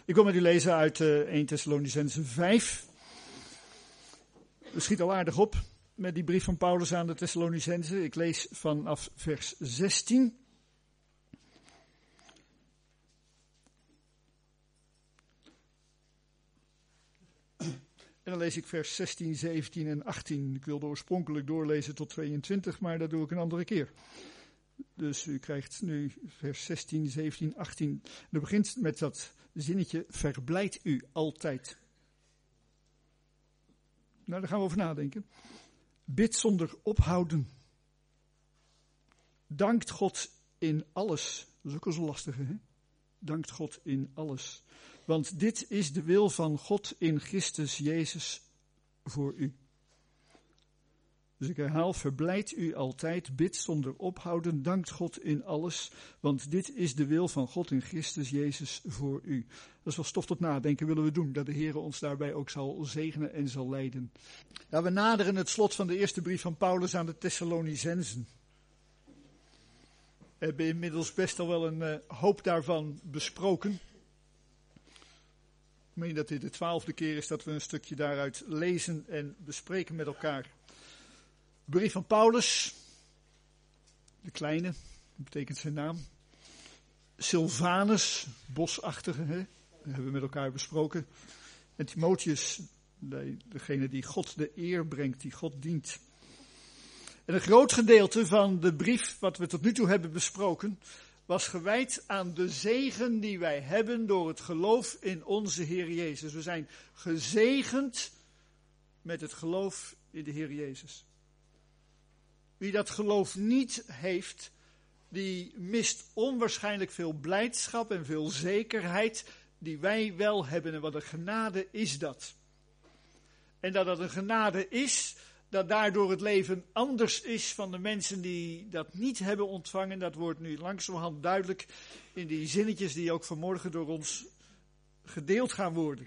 Ik wil met u lezen uit 1 Thessalonicenzen 5. Het schiet al aardig op met die brief van Paulus aan de Thessalonicenzen. Ik lees vanaf vers 16. En dan lees ik vers 16, 17 en 18. Ik wilde oorspronkelijk doorlezen tot 22, maar dat doe ik een andere keer. Dus u krijgt nu vers 16, 17, 18. Dat begint met dat zinnetje, verblijdt u altijd. Nou, daar gaan we over nadenken. Bid zonder ophouden. Dankt God in alles. Dat is ook al zo lastig, hè? Dankt God in alles. Want dit is de wil van God in Christus Jezus voor u. Dus ik herhaal, verblijdt u altijd, bid zonder ophouden, dankt God in alles. Want dit is de wil van God in Christus Jezus voor u. Dat is wel stof tot nadenken, willen we doen. Dat de Heer ons daarbij ook zal zegenen en zal leiden. Ja, we naderen het slot van de eerste brief van Paulus aan de Thessalonicenzen. We hebben inmiddels best al wel een hoop daarvan besproken. Ik meen dat dit de 12e keer is dat we een stukje daaruit lezen en bespreken met elkaar. De brief van Paulus, de kleine, dat betekent zijn naam. Silvanus, bosachtige, hè? Dat hebben we met elkaar besproken. En Timotheus, degene die God de eer brengt, die God dient. En een groot gedeelte van de brief, wat we tot nu toe hebben besproken, was gewijd aan de zegen die wij hebben door het geloof in onze Heer Jezus. We zijn gezegend met het geloof in de Heer Jezus. Wie dat geloof niet heeft, die mist onwaarschijnlijk veel blijdschap en veel zekerheid die wij wel hebben. En wat een genade is dat. En dat een genade is, dat daardoor het leven anders is van de mensen die dat niet hebben ontvangen. Dat wordt nu langzamerhand duidelijk in die zinnetjes die ook vanmorgen door ons gedeeld gaan worden.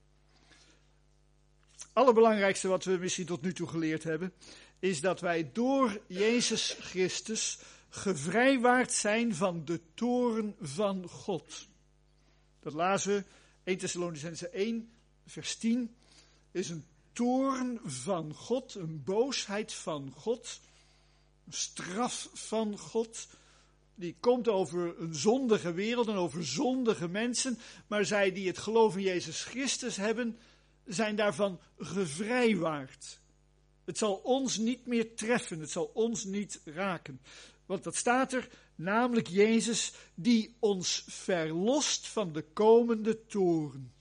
Het allerbelangrijkste wat we misschien tot nu toe geleerd hebben, is dat wij door Jezus Christus gevrijwaard zijn van de toorn van God. Dat lazen we, 1 Thessalonicenzen 1, vers 10, is een toorn van God, een boosheid van God, een straf van God, die komt over een zondige wereld en over zondige mensen, maar zij die het geloof in Jezus Christus hebben, zijn daarvan gevrijwaard. Het zal ons niet meer treffen, het zal ons niet raken. Want dat staat er, namelijk Jezus, die ons verlost van de komende toorn.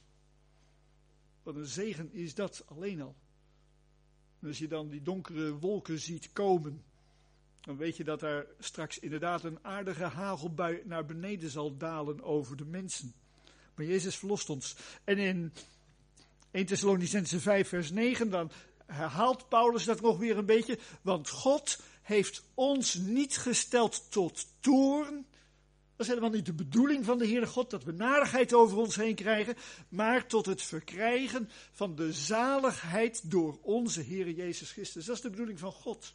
Wat een zegen is dat alleen al. En als je dan die donkere wolken ziet komen, dan weet je dat daar straks inderdaad een aardige hagelbui naar beneden zal dalen over de mensen. Maar Jezus verlost ons. En in 1 Thessalonicenzen 5 vers 9, dan herhaalt Paulus dat nog weer een beetje. Want God heeft ons niet gesteld tot toorn. Dat is helemaal niet de bedoeling van de Heere God, dat we narigheid over ons heen krijgen, maar tot het verkrijgen van de zaligheid door onze Heere Jezus Christus. Dat is de bedoeling van God.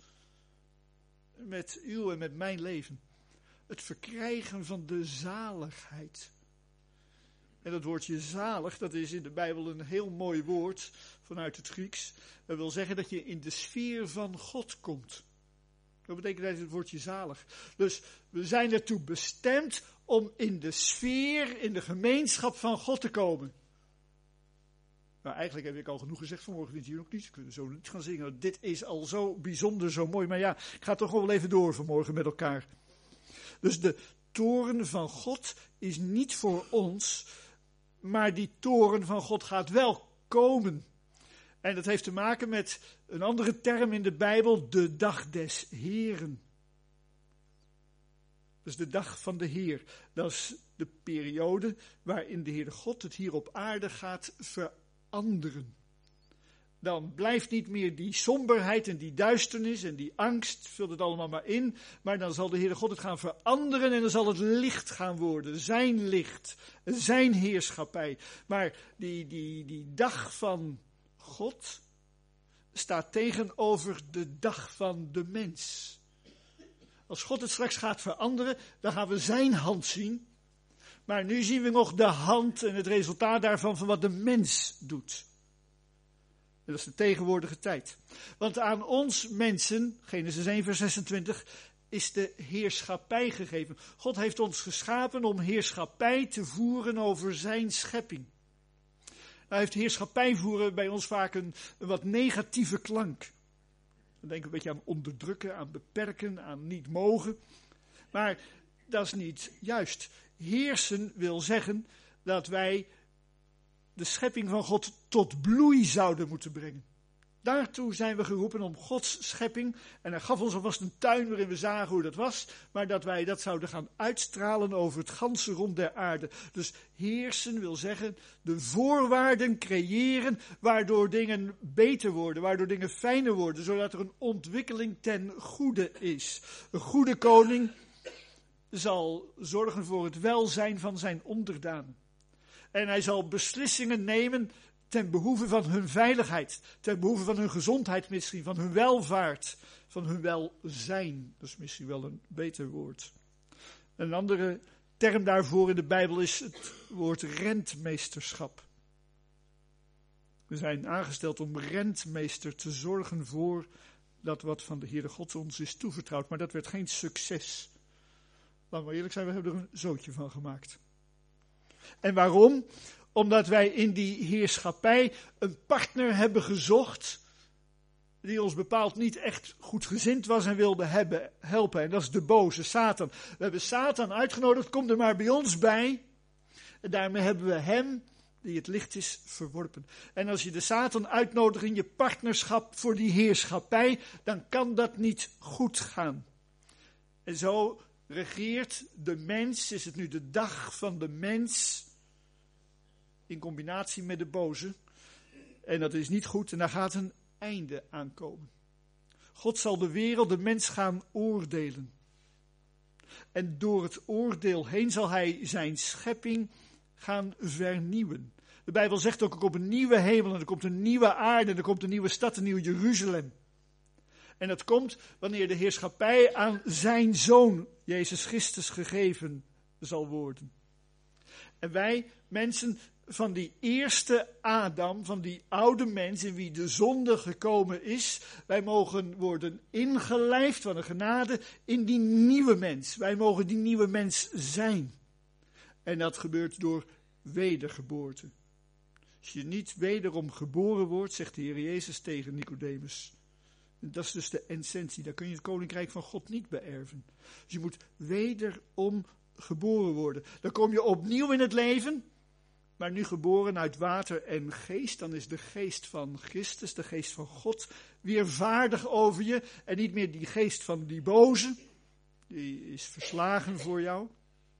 Met uw en met mijn leven. Het verkrijgen van de zaligheid. En dat woordje zalig, dat is in de Bijbel een heel mooi woord vanuit het Grieks. Dat wil zeggen dat je in de sfeer van God komt. Dat betekent het woordje zalig. Dus we zijn ertoe bestemd om in de sfeer, in de gemeenschap van God te komen. Nou, eigenlijk heb ik al genoeg gezegd vanmorgen, vindt u ook niet? We kunnen zo niet gaan zingen. Dit is al zo bijzonder, zo mooi. Maar ja, ik ga toch wel even door vanmorgen met elkaar. Dus de toorn van God is niet voor ons, maar die toorn van God gaat wel komen. En dat heeft te maken met een andere term in de Bijbel, de dag des Heeren. Dat is de dag van de Heer. Dat is de periode waarin de Heere God het hier op aarde gaat veranderen. Dan blijft niet meer die somberheid en die duisternis en die angst, vult het allemaal maar in. Maar dan zal de Heere God het gaan veranderen en dan zal het licht gaan worden. Zijn licht, zijn heerschappij. Maar die dag van God staat tegenover de dag van de mens. Als God het straks gaat veranderen, dan gaan we zijn hand zien. Maar nu zien we nog de hand en het resultaat daarvan van wat de mens doet. En dat is de tegenwoordige tijd. Want aan ons mensen, Genesis 1 vers 26, is de heerschappij gegeven. God heeft ons geschapen om heerschappij te voeren over zijn schepping. Nou heeft heerschappij voeren bij ons vaak een wat negatieve klank. Dan denken we een beetje aan onderdrukken, aan beperken, aan niet mogen. Maar dat is niet juist. Heersen wil zeggen dat wij de schepping van God tot bloei zouden moeten brengen. Daartoe zijn we geroepen om Gods schepping, en hij gaf ons alvast een tuin waarin we zagen hoe dat was, maar dat wij dat zouden gaan uitstralen over het ganse rond der aarde. Dus heersen wil zeggen de voorwaarden creëren waardoor dingen beter worden, waardoor dingen fijner worden, zodat er een ontwikkeling ten goede is. Een goede koning zal zorgen voor het welzijn van zijn onderdanen. En hij zal beslissingen nemen ten behoeve van hun veiligheid, ten behoeve van hun gezondheid misschien, van hun welvaart, van hun welzijn. Dat is misschien wel een beter woord. Een andere term daarvoor in de Bijbel is het woord rentmeesterschap. We zijn aangesteld om rentmeester te zorgen voor dat wat van de Heere God ons is toevertrouwd. Maar dat werd geen succes. Laten we eerlijk zijn, we hebben er een zootje van gemaakt. En waarom? Omdat wij in die heerschappij een partner hebben gezocht die ons bepaald niet echt goedgezind was en wilde helpen. En dat is de boze, Satan. We hebben Satan uitgenodigd, kom er maar bij ons bij. En daarmee hebben we hem, die het licht is, verworpen. En als je de Satan uitnodigt in je partnerschap voor die heerschappij, dan kan dat niet goed gaan. En zo regeert de mens, is het nu de dag van de mens, in combinatie met de boze. En dat is niet goed en daar gaat een einde aankomen. God zal de wereld, de mens gaan oordelen. En door het oordeel heen zal hij zijn schepping gaan vernieuwen. De Bijbel zegt ook, er komt een nieuwe hemel en er komt een nieuwe aarde en er komt een nieuwe stad, een nieuw Jeruzalem. En dat komt wanneer de heerschappij aan zijn Zoon, Jezus Christus, gegeven zal worden. En wij, mensen van die eerste Adam, van die oude mens in wie de zonde gekomen is, wij mogen worden ingelijfd van de genade in die nieuwe mens. Wij mogen die nieuwe mens zijn. En dat gebeurt door wedergeboorte. Als je niet wederom geboren wordt, zegt de Heer Jezus tegen Nicodemus. Dat is dus de essentie, daar kun je het koninkrijk van God niet beërven. Dus je moet wederom geboren worden. Dan kom je opnieuw in het leven, maar nu geboren uit water en geest. Dan is de geest van Christus, de geest van God, weer vaardig over je. En niet meer die geest van die boze, die is verslagen voor jou.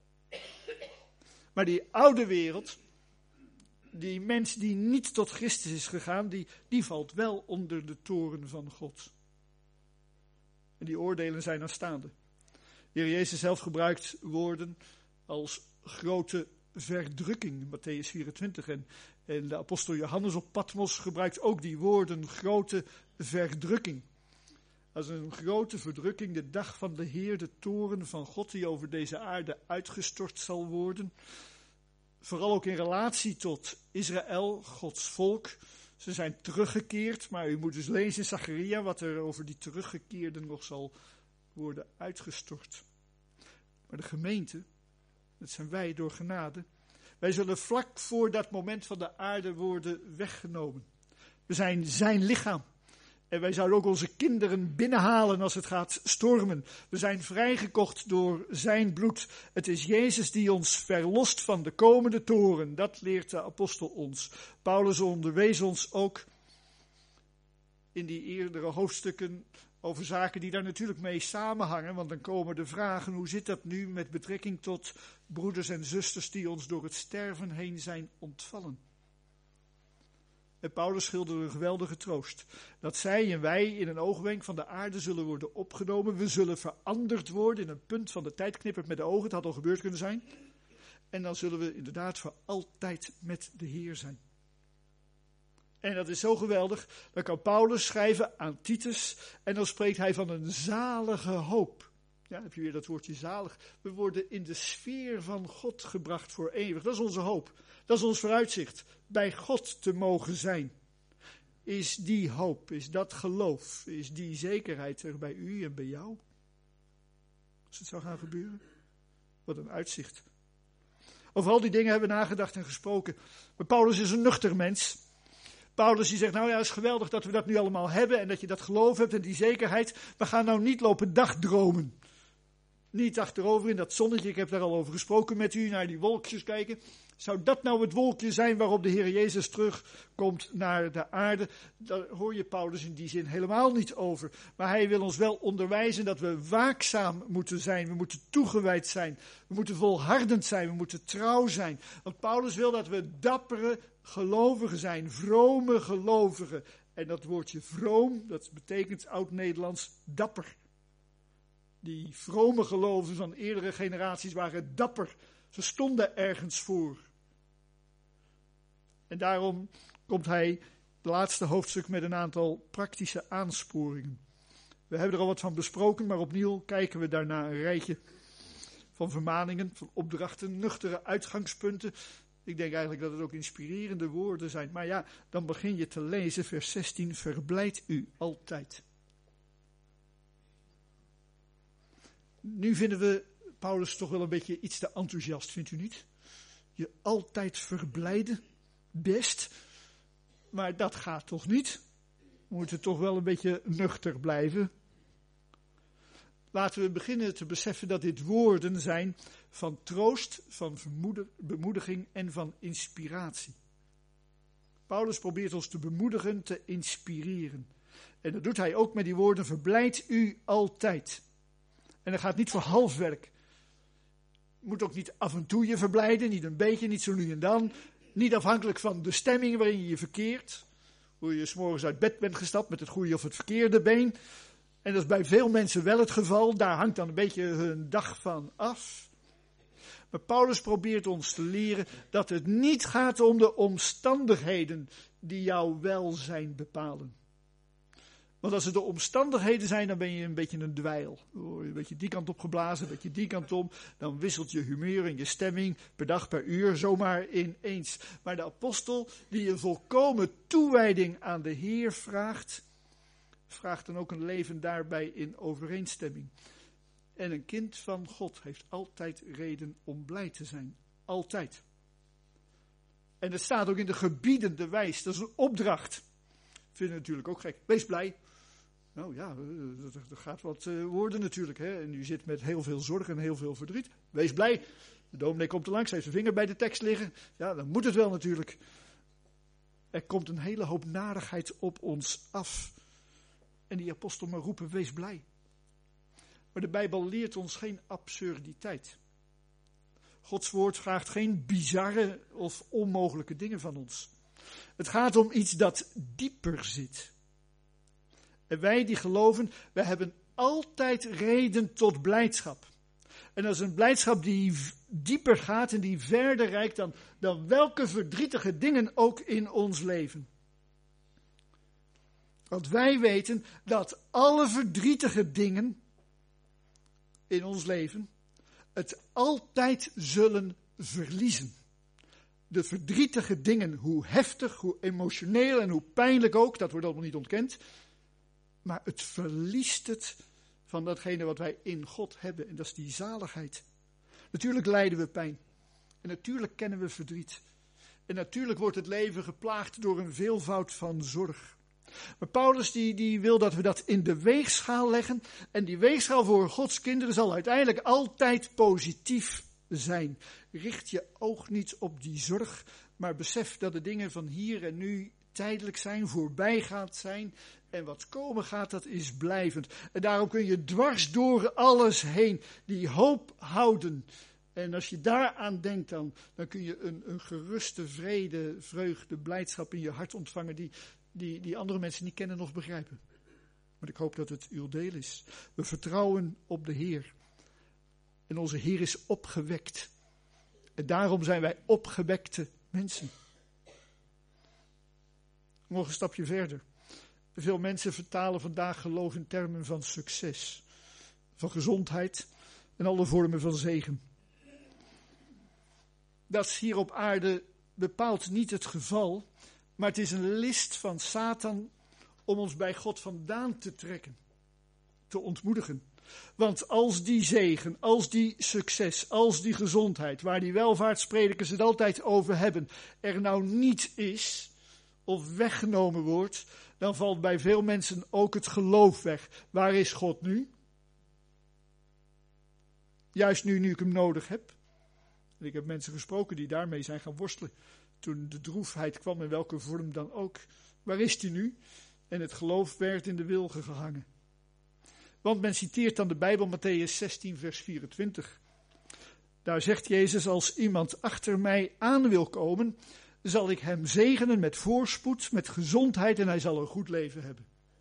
Maar die oude wereld, die mens die niet tot Christus is gegaan, die valt wel onder de toren van God. En die oordelen zijn aanstaande. De Heer Jezus zelf gebruikt woorden als grote verdrukking, Matthäus 24. En de apostel Johannes op Patmos gebruikt ook die woorden, grote verdrukking. Als een grote verdrukking, de dag van de Heer, de toren van God die over deze aarde uitgestort zal worden. Vooral ook in relatie tot Israël, Gods volk. Ze zijn teruggekeerd, maar u moet dus lezen in Zacharia wat er over die teruggekeerden nog zal worden uitgestort. Maar de gemeente, dat zijn wij door genade, wij zullen vlak voor dat moment van de aarde worden weggenomen. We zijn zijn lichaam. En wij zouden ook onze kinderen binnenhalen als het gaat stormen. We zijn vrijgekocht door zijn bloed. Het is Jezus die ons verlost van de komende toren. Dat leert de apostel ons. Paulus onderwees ons ook in die eerdere hoofdstukken over zaken die daar natuurlijk mee samenhangen. Want dan komen de vragen, hoe zit dat nu met betrekking tot broeders en zusters die ons door het sterven heen zijn ontvallen? En Paulus schilderde een geweldige troost. Dat zij en wij in een oogwenk van de aarde zullen worden opgenomen. We zullen veranderd worden in een punt van de tijd, knippert met de ogen. Het had al gebeurd kunnen zijn. En dan zullen we inderdaad voor altijd met de Heer zijn. En dat is zo geweldig. Dan kan Paulus schrijven aan Titus. En dan spreekt hij van een zalige hoop. Ja, heb je weer dat woordje zalig. We worden in de sfeer van God gebracht voor eeuwig. Dat is onze hoop. Dat is ons vooruitzicht. Bij God te mogen zijn. Is die hoop, is dat geloof, is die zekerheid er bij u en bij jou? Als het zou gaan gebeuren. Wat een uitzicht. Over al die dingen hebben we nagedacht en gesproken. Maar Paulus is een nuchter mens. Paulus die zegt, nou ja, het is geweldig dat we dat nu allemaal hebben en dat je dat geloof hebt en die zekerheid. We gaan nou niet lopen dagdromen. Niet achterover in dat zonnetje, ik heb daar al over gesproken met u, naar die wolkjes kijken. Zou dat nou het wolkje zijn waarop de Heer Jezus terugkomt naar de aarde? Daar hoor je Paulus in die zin helemaal niet over. Maar hij wil ons wel onderwijzen dat we waakzaam moeten zijn. We moeten toegewijd zijn. We moeten volhardend zijn. We moeten trouw zijn. Want Paulus wil dat we dappere gelovigen zijn. Vrome gelovigen. En dat woordje vroom, dat betekent oud-Nederlands dapper. Die vrome gelovigen van eerdere generaties waren dapper. Ze stonden ergens voor. En daarom komt hij het laatste hoofdstuk met een aantal praktische aansporingen. We hebben er al wat van besproken, maar opnieuw kijken we daarna een rijtje van vermaningen, van opdrachten, nuchtere uitgangspunten. Ik denk eigenlijk dat het ook inspirerende woorden zijn. Maar ja, dan begin je te lezen, vers 16, verblijd u altijd. Nu vinden we Paulus toch wel een beetje iets te enthousiast, vindt u niet? Je altijd verblijden, best, maar dat gaat toch niet? We moeten toch wel een beetje nuchter blijven. Laten we beginnen te beseffen dat dit woorden zijn van troost, van bemoediging en van inspiratie. Paulus probeert ons te bemoedigen, te inspireren. En dat doet hij ook met die woorden, verblijd u altijd. En dat gaat niet voor halfwerk. Je moet ook niet af en toe je verblijden, niet een beetje, niet zo nu en dan. Niet afhankelijk van de stemming waarin je je verkeert. Hoe je 's morgens uit bed bent gestapt met het goede of het verkeerde been. En dat is bij veel mensen wel het geval. Daar hangt dan een beetje hun dag van af. Maar Paulus probeert ons te leren dat het niet gaat om de omstandigheden die jouw welzijn bepalen. Want als het de omstandigheden zijn, dan ben je een beetje een dweil. Een beetje die kant op geblazen, een beetje die kant om. Dan wisselt je humeur en je stemming per dag, per uur, zomaar ineens. Maar de apostel, die een volkomen toewijding aan de Heer vraagt, vraagt dan ook een leven daarbij in overeenstemming. En een kind van God heeft altijd reden om blij te zijn. Altijd. En het staat ook in de gebiedende wijs. Dat is een opdracht. Vind ik natuurlijk ook gek. Wees blij. Nou ja, er gaat wat worden natuurlijk. Hè? En u zit met heel veel zorg en heel veel verdriet. Wees blij. De dominee komt er langs, heeft zijn vinger bij de tekst liggen. Ja, dan moet het wel natuurlijk. Er komt een hele hoop narigheid op ons af. En die apostel maar roepen, wees blij. Maar de Bijbel leert ons geen absurditeit. Gods woord vraagt geen bizarre of onmogelijke dingen van ons. Het gaat om iets dat dieper zit. En wij die geloven, wij hebben altijd reden tot blijdschap. En dat is een blijdschap die dieper gaat en die verder reikt dan welke verdrietige dingen ook in ons leven. Want wij weten dat alle verdrietige dingen in ons leven het altijd zullen verliezen. De verdrietige dingen, hoe heftig, hoe emotioneel en hoe pijnlijk ook, dat wordt allemaal niet ontkend. Maar het verliest het van datgene wat wij in God hebben. En dat is die zaligheid. Natuurlijk lijden we pijn. En natuurlijk kennen we verdriet. En natuurlijk wordt het leven geplaagd door een veelvoud van zorg. Maar Paulus die wil dat we dat in de weegschaal leggen. En die weegschaal voor Gods kinderen zal uiteindelijk altijd positief zijn. Richt je oog niet op die zorg, maar besef dat de dingen van hier en nu tijdelijk zijn, voorbijgaand zijn. En wat komen gaat, dat is blijvend. En daarom kun je dwars door alles heen die hoop houden. En als je daaraan denkt, dan kun je een geruste vrede, vreugde, blijdschap in je hart ontvangen die andere mensen niet kennen of begrijpen. Maar ik hoop dat het uw deel is. We vertrouwen op de Heer. En onze Heer is opgewekt. En daarom zijn wij opgewekte mensen. Nog een stapje verder. Veel mensen vertalen vandaag geloof in termen van succes. van gezondheid en alle vormen van zegen. Dat is hier op aarde bepaald niet het geval, maar het is een list van Satan om ons bij God vandaan te trekken, te ontmoedigen. Want als die zegen, als die succes, als die gezondheid, waar die welvaartspredikers het altijd over hebben, er nou niet is of weggenomen wordt, dan valt bij veel mensen ook het geloof weg. Waar is God nu? Juist nu ik hem nodig heb. En ik heb mensen gesproken die daarmee zijn gaan worstelen. Toen de droefheid kwam, in welke vorm dan ook. Waar is hij nu? En het geloof werd in de wilgen gehangen. Want men citeert dan de Bijbel, Mattheüs 16, vers 24. Daar zegt Jezus, als iemand achter mij aan wil komen, zal ik hem zegenen met voorspoed, met gezondheid en hij zal een goed leven hebben.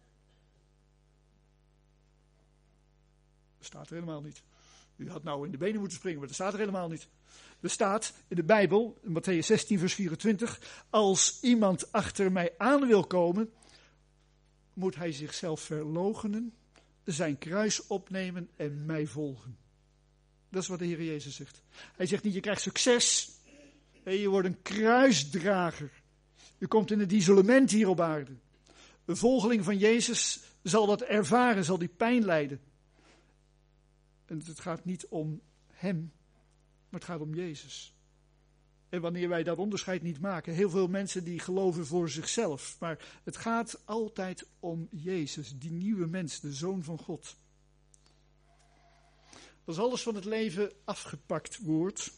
Dat staat er helemaal niet. U had nou in de benen moeten springen, maar dat staat er helemaal niet. Er staat in de Bijbel, in Mattheüs 16, vers 24, als iemand achter mij aan wil komen, moet hij zichzelf verloochenen, zijn kruis opnemen en mij volgen. Dat is wat de Heer Jezus zegt. Hij zegt niet, je krijgt succes. Nee, je wordt een kruisdrager. Je komt in het isolement hier op aarde. Een volgeling van Jezus zal dat ervaren, zal die pijn lijden. En het gaat niet om hem, maar het gaat om Jezus. En wanneer wij dat onderscheid niet maken, heel veel mensen die geloven voor zichzelf. Maar het gaat altijd om Jezus, die nieuwe mens, de Zoon van God. Als alles van het leven afgepakt wordt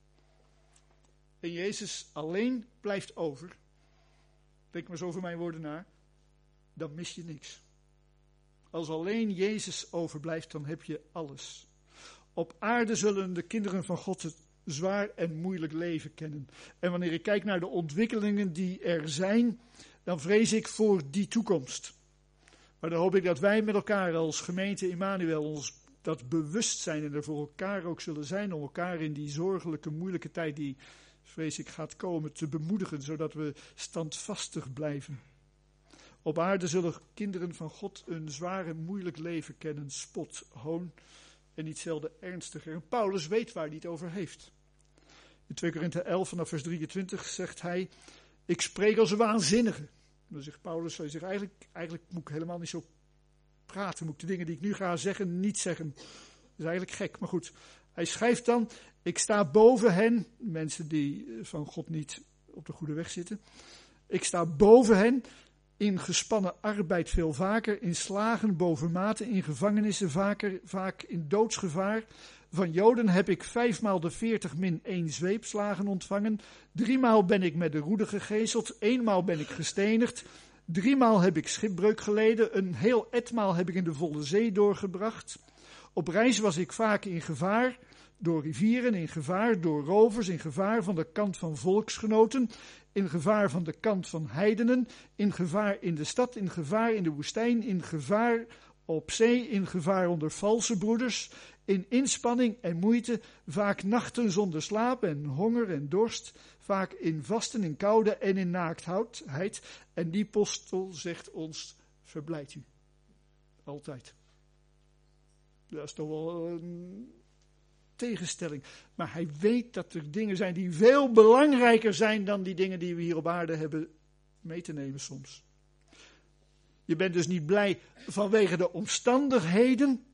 en Jezus alleen blijft over, denk maar eens over mijn woorden na, dan mis je niks. Als alleen Jezus overblijft, dan heb je alles. Op aarde zullen de kinderen van God het zwaar en moeilijk leven kennen. En wanneer ik kijk naar de ontwikkelingen die er zijn, dan vrees ik voor die toekomst. Maar dan hoop ik dat wij met elkaar als gemeente Immanuel ons dat bewust zijn en er voor elkaar ook zullen zijn om elkaar in die zorgelijke, moeilijke tijd die, vrees ik, gaat komen, te bemoedigen, zodat we standvastig blijven. Op aarde zullen kinderen van God een zwaar en moeilijk leven kennen, spot, hoon en niet zelden ernstiger. En Paulus weet waar hij het over heeft. In 2 Korinthe 11 vanaf vers 23 zegt hij, ik spreek als een waanzinnige. Dan zegt Paulus, hij zegt, eigenlijk moet ik helemaal niet zo praten, moet ik de dingen die ik nu ga zeggen niet zeggen. Dat is eigenlijk gek, maar goed. Hij schrijft dan, ik sta boven hen, mensen die van God niet op de goede weg zitten. Ik sta boven hen, in gespannen arbeid veel vaker, in slagen bovenmate, in gevangenissen vaak in doodsgevaar. Van Joden heb ik 5 maal de 40 min 1 zweepslagen ontvangen. 3 maal ben ik met de roede gegezeld, 1 maal ben ik gestenigd. 3 maal heb ik schipbreuk geleden, een heel etmaal heb ik in de volle zee doorgebracht. Op reis was ik vaak in gevaar door rivieren, in gevaar door rovers, in gevaar van de kant van volksgenoten, in gevaar van de kant van heidenen, in gevaar in de stad, in gevaar in de woestijn, in gevaar op zee, in gevaar onder valse broeders, in inspanning en moeite, vaak nachten zonder slaap en honger en dorst, vaak in vasten, in koude en in naaktheid. En die apostel zegt ons, verblijdt u. Altijd. Dat is toch wel een tegenstelling. Maar hij weet dat er dingen zijn die veel belangrijker zijn dan die dingen die we hier op aarde hebben mee te nemen soms. Je bent dus niet blij vanwege de omstandigheden,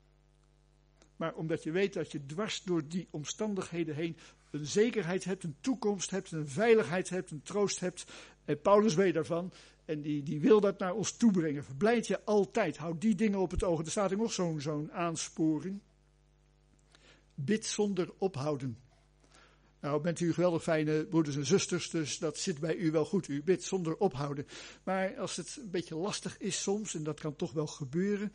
maar omdat je weet dat je dwars door die omstandigheden heen een zekerheid hebt, een toekomst hebt, een veiligheid hebt, een troost hebt. En Paulus weet daarvan en die wil dat naar ons toebrengen. Verblijd je altijd, houd die dingen op het oog. Er staat er nog zo'n aansporing. Bid zonder ophouden. Nou, bent u geweldig fijne broeders en zusters, dus dat zit bij u wel goed. U bidt zonder ophouden. Maar als het een beetje lastig is soms, en dat kan toch wel gebeuren,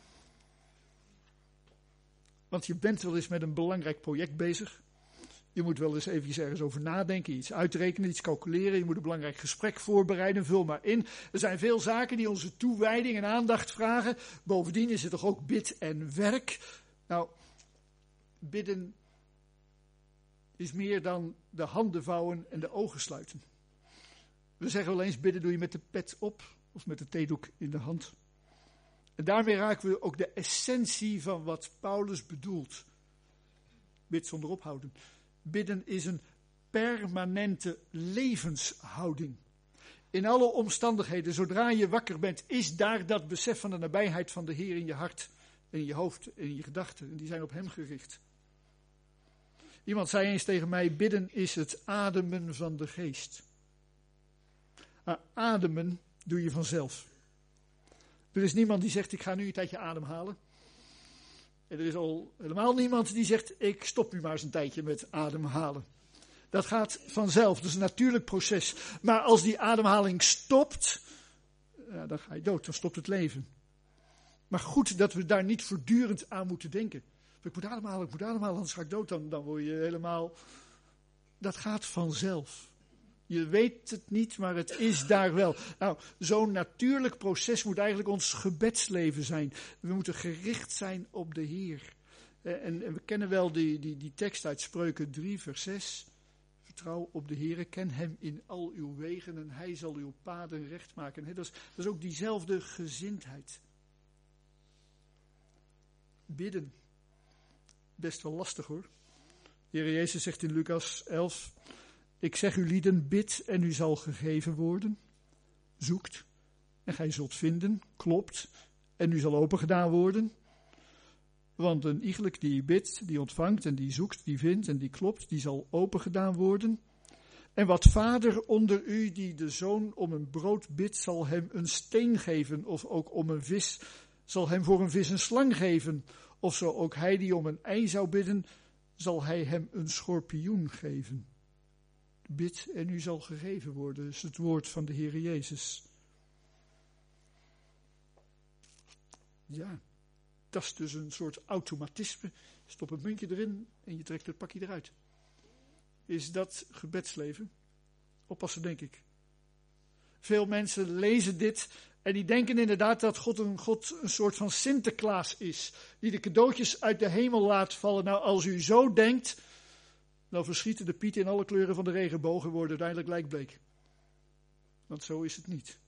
want je bent wel eens met een belangrijk project bezig. Je moet wel eens eventjes ergens over nadenken, iets uitrekenen, iets calculeren. Je moet een belangrijk gesprek voorbereiden, vul maar in. Er zijn veel zaken die onze toewijding en aandacht vragen. Bovendien is het toch ook bid en werk. Nou, bidden is meer dan de handen vouwen en de ogen sluiten. We zeggen wel eens, bidden doe je met de pet op of met de theedoek in de hand. En daarmee raken we ook de essentie van wat Paulus bedoelt. Bid zonder ophouden. Bidden is een permanente levenshouding. In alle omstandigheden, zodra je wakker bent, is daar dat besef van de nabijheid van de Heer in je hart, in je hoofd, in je gedachten. En die zijn op hem gericht. Iemand zei eens tegen mij, bidden is het ademen van de geest. Maar ademen doe je vanzelf. Er is niemand die zegt, ik ga nu een tijdje ademhalen. En er is al helemaal niemand die zegt, ik stop nu maar eens een tijdje met ademhalen. Dat gaat vanzelf, dat is een natuurlijk proces. Maar als die ademhaling stopt, ja, dan ga je dood, dan stopt het leven. Maar goed dat we daar niet voortdurend aan moeten denken. Ik moet ademhalen, anders ga ik dood, dan word je helemaal... Dat gaat vanzelf. Je weet het niet, maar het is daar wel. Nou, zo'n natuurlijk proces moet eigenlijk ons gebedsleven zijn. We moeten gericht zijn op de Heer. En we kennen wel die tekst uit Spreuken 3, vers 6. Vertrouw op de Heer, ken hem in al uw wegen en hij zal uw paden recht maken. Dat is ook diezelfde gezindheid. Bidden. Best wel lastig hoor. De Heer Jezus zegt in Lucas 11... Ik zeg u lieden, bid en u zal gegeven worden. Zoekt en gij zult vinden. Klopt en u zal opengedaan worden. Want een iegelijk die bidt, die ontvangt en die zoekt, die vindt en die klopt, die zal opengedaan worden. En wat vader onder u die de zoon om een brood bidt, zal hem een steen geven. Of ook om een vis, zal hem voor een vis een slang geven. Of zo ook hij die om een ei zou bidden, zal hij hem een schorpioen geven. Bid en u zal gegeven worden, is het woord van de Heer Jezus. Ja, dat is dus een soort automatisme. Stop een muntje erin en je trekt het pakje eruit. Is dat gebedsleven? Oppassen, denk ik. Veel mensen lezen dit en die denken inderdaad dat God een soort van Sinterklaas is. Die de cadeautjes uit de hemel laat vallen. Nou, als u zo denkt... Dan verschieten de pieten in alle kleuren van de regenboog en worden uiteindelijk lijkbleek. Want zo is het niet.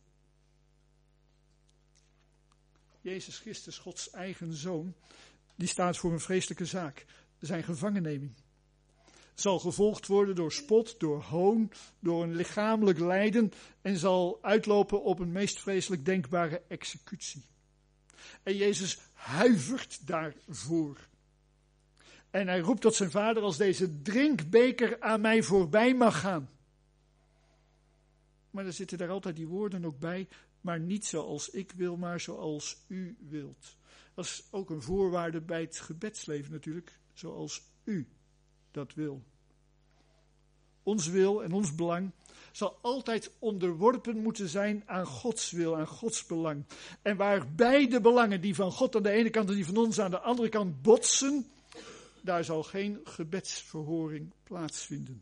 Jezus Christus, Gods eigen Zoon, die staat voor een vreselijke zaak. Zijn gevangenneming. Zal gevolgd worden door spot, door hoon, door een lichamelijk lijden en zal uitlopen op een meest vreselijk denkbare executie. En Jezus huivert daarvoor. En hij roept tot zijn vader, als deze drinkbeker aan mij voorbij mag gaan. Maar er zitten daar altijd die woorden ook bij, maar niet zoals ik wil, maar zoals u wilt. Dat is ook een voorwaarde bij het gebedsleven natuurlijk, zoals u dat wil. Ons wil en ons belang zal altijd onderworpen moeten zijn aan Gods wil, aan Gods belang. En waar beide belangen, die van God aan de ene kant en die van ons aan de andere kant, botsen, daar zal geen gebedsverhoring plaatsvinden.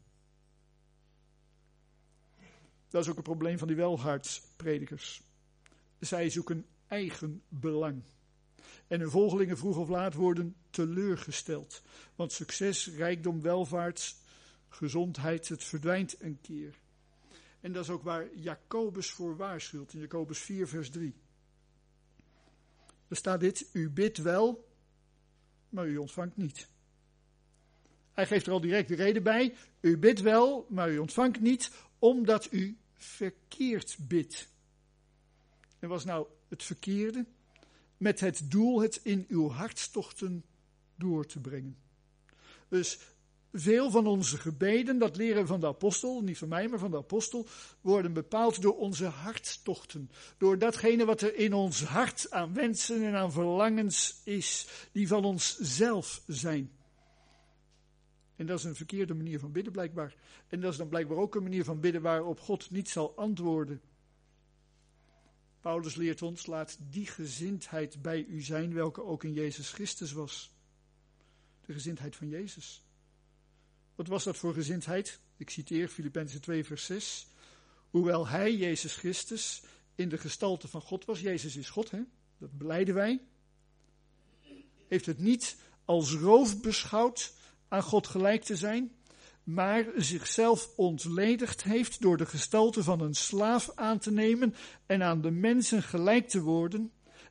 Dat is ook een probleem van die welvaartspredikers. Zij zoeken eigen belang. En hun volgelingen vroeg of laat worden teleurgesteld. Want succes, rijkdom, welvaart, gezondheid, het verdwijnt een keer. En dat is ook waar Jacobus voor waarschuwt in Jacobus 4 vers 3. Er staat dit, u bidt wel, maar u ontvangt niet. Hij geeft er al direct de reden bij. U bidt wel, maar u ontvangt niet, omdat u verkeerd bidt. En was nou het verkeerde? Met het doel het in uw hartstochten door te brengen. Dus veel van onze gebeden, dat leren we van de apostel, niet van mij, maar van de apostel, worden bepaald door onze hartstochten. Door datgene wat er in ons hart aan wensen en aan verlangens is, die van onszelf zijn. En dat is een verkeerde manier van bidden blijkbaar. En dat is dan blijkbaar ook een manier van bidden waarop God niet zal antwoorden. Paulus leert ons, laat die gezindheid bij u zijn, welke ook in Jezus Christus was. De gezindheid van Jezus. Wat was dat voor gezindheid? Ik citeer Filippenzen 2 vers 6. Hoewel hij, Jezus Christus, in de gestalte van God was. Jezus is God, hè? Dat belijden wij. Heeft het niet als roof beschouwd aan God gelijk te zijn, maar zichzelf ontledigd heeft door de gestalte van een slaaf aan te nemen en aan de mensen gelijk te worden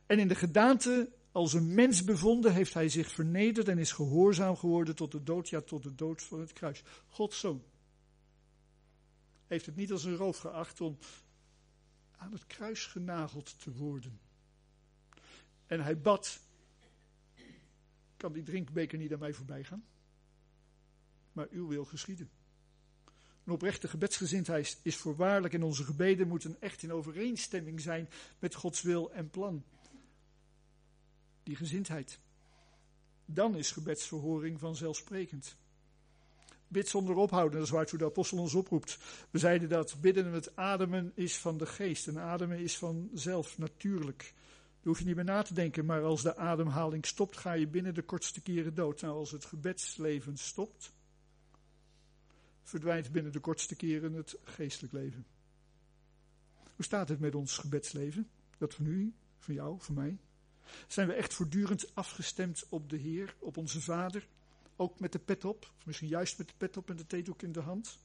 En in de gedaante als een mens bevonden heeft hij zich vernederd en is gehoorzaam geworden tot de dood, ja tot de dood van het kruis. Gods Zoon heeft het niet als een roof geacht om aan het kruis genageld te worden. En hij bad, kan die drinkbeker niet aan mij voorbij gaan? Maar uw wil geschieden. Een oprechte gebedsgezindheid is voorwaarlijk en onze gebeden moeten echt in overeenstemming zijn met Gods wil en plan. Die gezindheid. Dan is gebedsverhoring vanzelfsprekend. Bid zonder ophouden, dat is waartoe de apostel ons oproept. We zeiden dat bidden met ademen is van de geest en ademen is vanzelf, natuurlijk. Daar hoef je niet meer na te denken, maar als de ademhaling stopt, ga je binnen de kortste keren dood. Nou, als het gebedsleven stopt, verdwijnt binnen de kortste keren het geestelijk leven. Hoe staat het met ons gebedsleven? Dat van u, van jou, van mij? Zijn we echt voortdurend afgestemd op de Heer, op onze Vader? Ook met de pet op, of misschien juist met de pet op en de theedoek in de hand?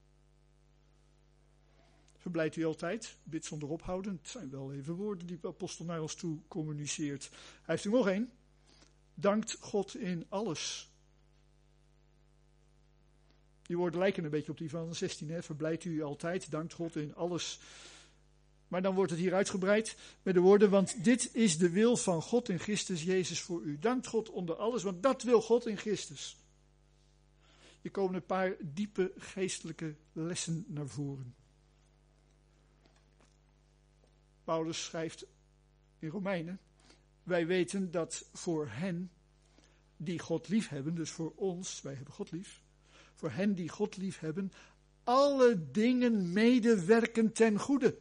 Verblijdt u altijd, bid zonder ophouden. Het zijn wel even woorden die de apostel naar ons toe communiceert. Hij heeft er nog één. Dankt God in alles. Die woorden lijken een beetje op die van 16. Hè? Verblijdt u altijd, dankt God in alles. Maar dan wordt het hier uitgebreid met de woorden, want dit is de wil van God in Christus Jezus voor u. Dankt God onder alles, want dat wil God in Christus. Hier komen een paar diepe geestelijke lessen naar voren. Paulus schrijft in Romeinen, wij weten dat voor hen die God lief hebben, dus voor ons, wij hebben God lief, voor hen die God lief hebben, alle dingen medewerken ten goede.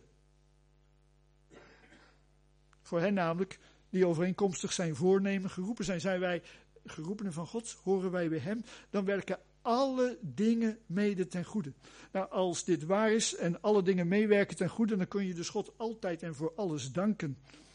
Voor hen namelijk, die overeenkomstig zijn voornemen geroepen zijn. Zijn wij geroepenen van God, horen wij bij hem, dan werken alle dingen mede ten goede. Nou, als dit waar is en alle dingen meewerken ten goede, dan kun je dus God altijd en voor alles danken.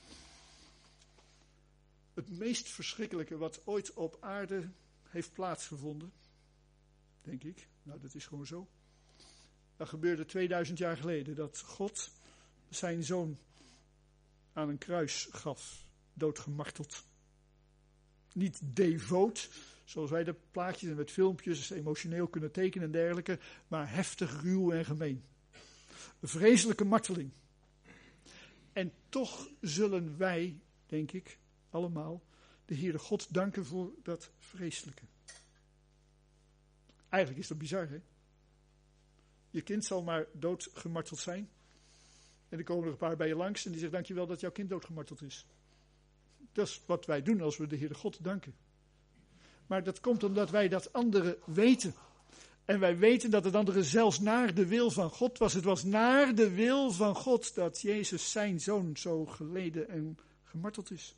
Het meest verschrikkelijke wat ooit op aarde heeft plaatsgevonden, denk ik, nou dat is gewoon zo. Dat gebeurde 2000 jaar geleden, dat God zijn zoon aan een kruis gaf, doodgemarteld. Niet devoot, zoals wij de plaatjes en met filmpjes emotioneel kunnen tekenen en dergelijke, maar heftig, ruw en gemeen. Een vreselijke marteling. En toch zullen wij, denk ik, allemaal, de Heere God danken voor dat vreselijke. Eigenlijk is dat bizar, hè? Je kind zal maar doodgemarteld zijn. En er komen er een paar bij je langs en die zegt, dankjewel dat jouw kind doodgemarteld is. Dat is wat wij doen als we de Heere God danken. Maar dat komt omdat wij dat andere weten. En wij weten dat het andere zelfs naar de wil van God was. Het was naar de wil van God dat Jezus zijn zoon zo geleden en gemarteld is.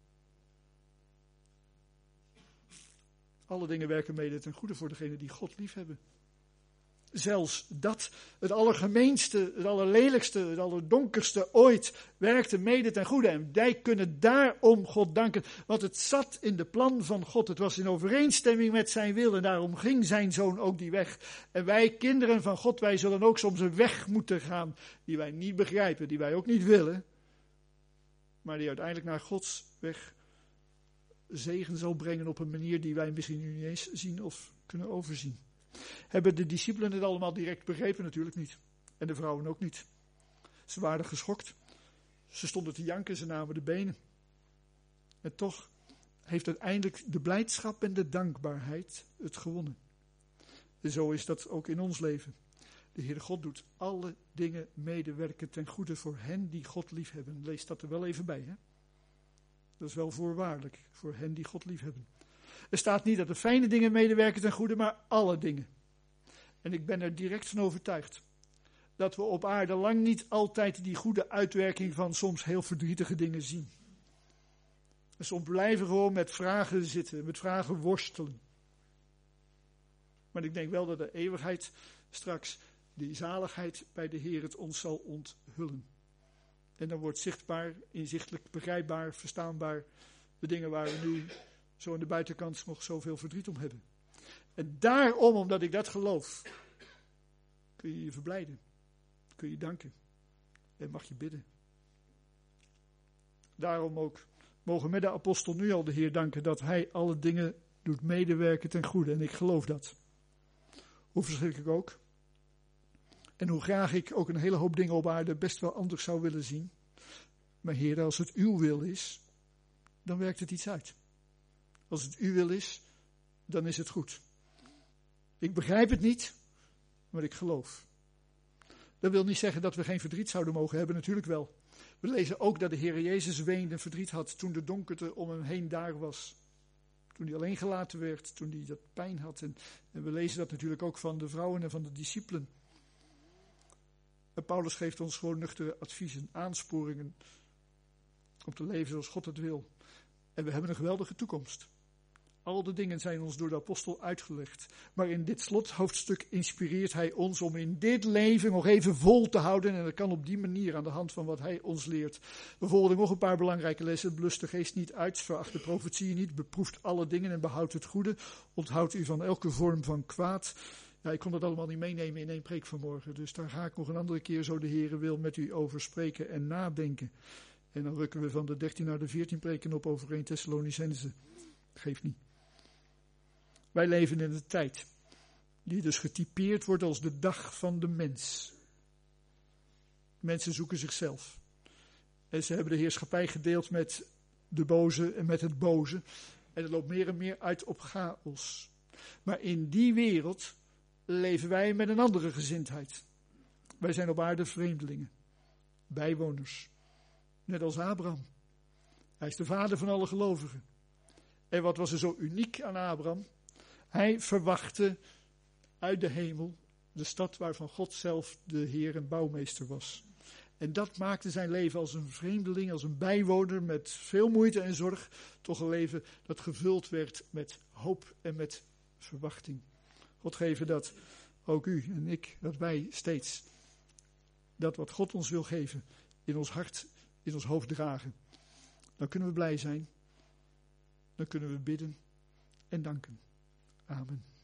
Alle dingen werken mede ten goede voor degenen die God lief hebben. Zelfs dat, het allergemeenste, het allerlelijkste, het allerdonkerste ooit, werkte mede ten goede. En wij kunnen daarom God danken, want het zat in de plan van God. Het was in overeenstemming met zijn wil en daarom ging zijn zoon ook die weg. En wij, kinderen van God, wij zullen ook soms een weg moeten gaan die wij niet begrijpen, die wij ook niet willen. Maar die uiteindelijk naar Gods weg zegen zal brengen op een manier die wij misschien nu niet eens zien of kunnen overzien. Hebben de discipelen het allemaal direct begrepen? Natuurlijk niet. En de vrouwen ook niet. Ze waren geschokt. Ze stonden te janken, ze namen de benen. En toch heeft uiteindelijk de blijdschap en de dankbaarheid het gewonnen. En zo is dat ook in ons leven. De Heere God doet alle dingen medewerken ten goede voor hen die God liefhebben. Lees dat er wel even bij, hè? Dat is wel voorwaardelijk, voor hen die God liefhebben. Er staat niet dat de fijne dingen medewerken ten goede, maar alle dingen. En ik ben er direct van overtuigd dat we op aarde lang niet altijd die goede uitwerking van soms heel verdrietige dingen zien. En soms blijven we gewoon met vragen zitten, met vragen worstelen. Maar ik denk wel dat de eeuwigheid straks, die zaligheid bij de Heer het ons zal onthullen. En dan wordt zichtbaar, inzichtelijk, begrijpbaar, verstaanbaar de dingen waar we nu zo aan de buitenkant nog zoveel verdriet om hebben. En daarom, omdat ik dat geloof, kun je je verblijden. Kun je danken. En mag je bidden. Daarom ook mogen we met de apostel nu al de Heer danken dat hij alle dingen doet medewerken ten goede. En ik geloof dat. Hoe verschrikkelijk ook. En hoe graag ik ook een hele hoop dingen op aarde best wel anders zou willen zien. Maar Heer, als het uw wil is, dan werkt het iets uit. Als het uw wil is, dan is het goed. Ik begrijp het niet, maar ik geloof. Dat wil niet zeggen dat we geen verdriet zouden mogen hebben, natuurlijk wel. We lezen ook dat de Heer Jezus weende en verdriet had toen de donkerte om hem heen daar was. Toen hij alleen gelaten werd, toen hij dat pijn had. En we lezen dat natuurlijk ook van de vrouwen en van de discipelen. En Paulus geeft ons gewoon nuchtere adviezen, aansporingen om te leven zoals God het wil. En we hebben een geweldige toekomst. Al de dingen zijn ons door de apostel uitgelegd. Maar in dit slothoofdstuk inspireert hij ons om in dit leven nog even vol te houden. En dat kan op die manier aan de hand van wat hij ons leert. Bijvoorbeeld nog een paar belangrijke lessen. Blust de geest niet uit, veracht de profetieën niet, beproeft alle dingen en behoudt het goede. Onthoudt u van elke vorm van kwaad. Ja, ik kon dat allemaal niet meenemen in één preek vanmorgen. Dus daar ga ik nog een andere keer, zo de Heere wil, met u over spreken en nadenken. En dan rukken we van de 13 naar de 14 preken op over 1 Thessalonicense. Geeft niet. Wij leven in een tijd die dus getypeerd wordt als de dag van de mens. Mensen zoeken zichzelf. En ze hebben de heerschappij gedeeld met de boze en met het boze. En het loopt meer en meer uit op chaos. Maar in die wereld leven wij met een andere gezindheid. Wij zijn op aarde vreemdelingen, bijwoners. Net als Abraham. Hij is de vader van alle gelovigen. En wat was er zo uniek aan Abraham? Hij verwachtte uit de hemel de stad waarvan God zelf de Heer en bouwmeester was. En dat maakte zijn leven als een vreemdeling, als een bijwoner met veel moeite en zorg, toch een leven dat gevuld werd met hoop en met verwachting. God geven dat ook u en ik, dat wij steeds dat wat God ons wil geven in ons hart, in ons hoofd dragen. Dan kunnen we blij zijn, dan kunnen we bidden en danken. Amen.